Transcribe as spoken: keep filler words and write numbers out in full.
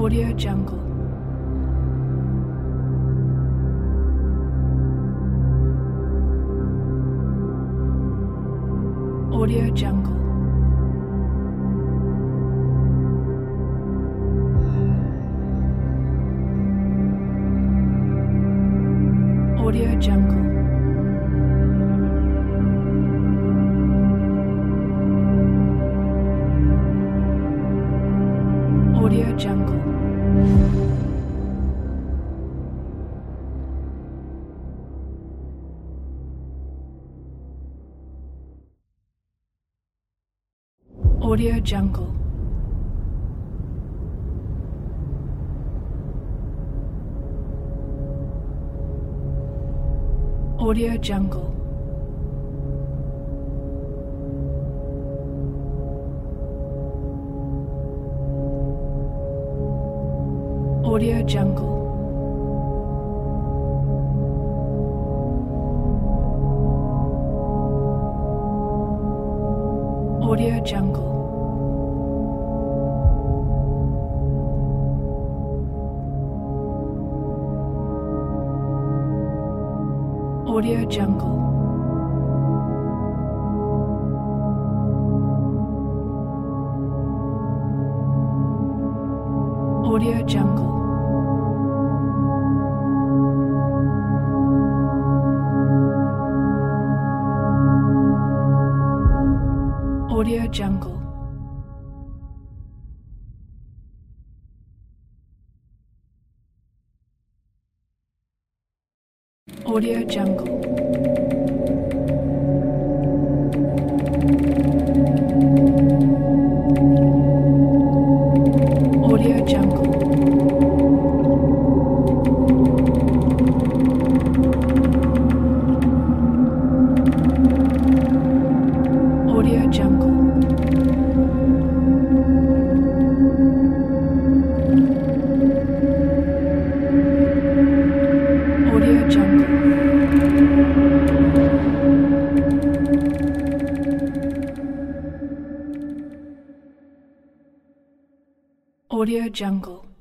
Audio Jungle. Audio Jungle. Audio Jungle. Audio Jungle. Audio Jungle. Audio Jungle. Audio Jungle. Audio Jungle. Audio Jungle. Audio Jungle. Audio Jungle. Audio Jungle. Audio Jungle. Audio Jungle. Audio Jungle. Audio Jungle.